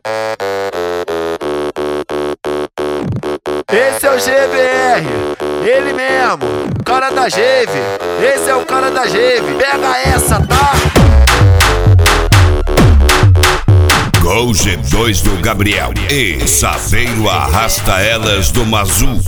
Esse é o GBR, ele mesmo, cara da Geve. Esse é o cara da Geve, pega essa, tá? Gol G2 do Gabriel e Saveiro arrasta elas do Mazu.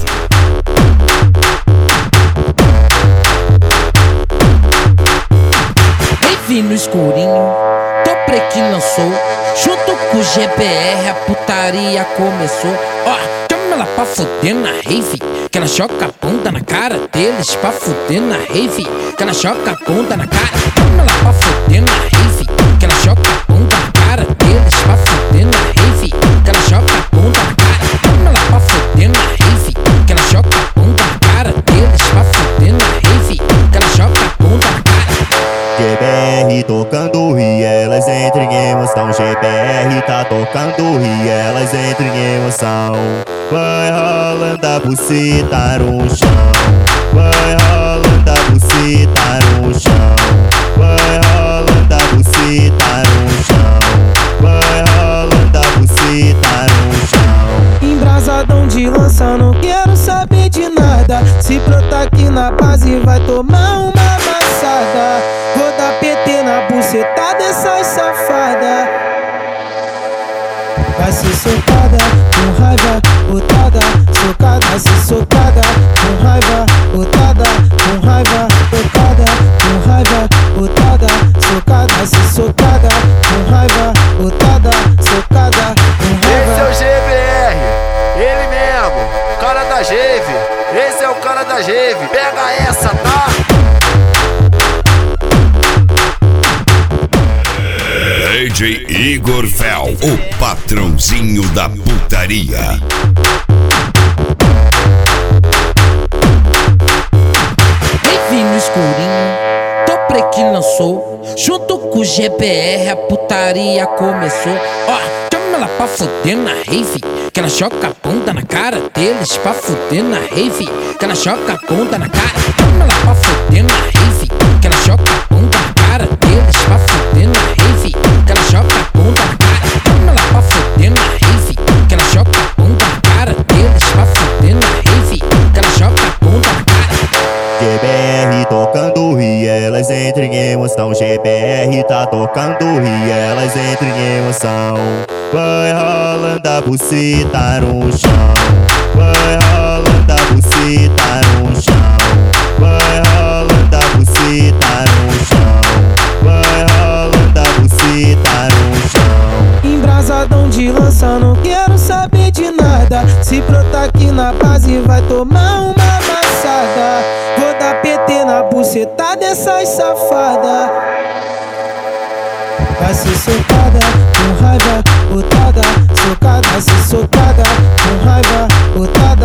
Vi no escurinho, tô que lançou. Junto com o GBR a putaria começou. Ó, chama ela pra fuder na rave, que ela choca a bunda na cara deles. Pra fuder na rave, que ela choca a bunda na cara. Chama ela pra fuder na rave, que ela choca a bunda na cara deles. Pra fuder na rave, que ela choca a bunda na cara. Chama ela pra fuder na rave, que ela choca a bunda na cara deles. Pra fuder na rave, que ela choca a bunda na cara. GBR tocando e elas entram em emoção. GBR tá tocando e elas entram em emoção. Vai rolando a buceta no chão. Vai rolando a buceta no chão. Vai rolando a buceta no chão. Vai rolando a buceta no chão. Embrasadão de lança, não quero saber de nada. Se brotar aqui na base vai tomar uma amassada. Vou dar PT na buceta dessas safadas. Vai ser socada, com raiva, botada, socada, se socada, com raiva, botada, com raiva, tocada, com raiva, botada, socada, se socada, com raiva, botada, socada, com raiva. Esse é o GBR, ele mesmo, cara da Geve. Esse é o cara da Geve, pega essa, tá? DJ Igor Fel, o patrãozinho da putaria. Vi no escurinho, tô que lançou. Junto com o GBR a putaria começou. Ó, chama ela pra fuder na rave, que ela choca a bunda na cara deles. Pra fuder na rave, que ela choca a bunda na cara. Chama ela pra fuder na rave, que ela choca a bunda na cara deles. Pra fuder na rave, que ela choca a bunda na cara. Chama ela pra fuder na rave, que ela choca a bunda na cara deles. Pra fuder na rave, que ela choca a bunda na cara. GBR tocando e elas entram em emoção. GBR tá tocando e elas entram em emoção. Vai rolando a buceta no chão. Vai rolando a buceta no chão. Vai rolando a buceta no chão. Vai rolando a buceta no chão. Embrasadão de lança, não quero saber de nada. Se brotar aqui na base vai tomar uma amassada. Vou dar PT na buceta dessas safadas. Vai ser socada, com raiva, botada, socada, se socada, com raiva, botada.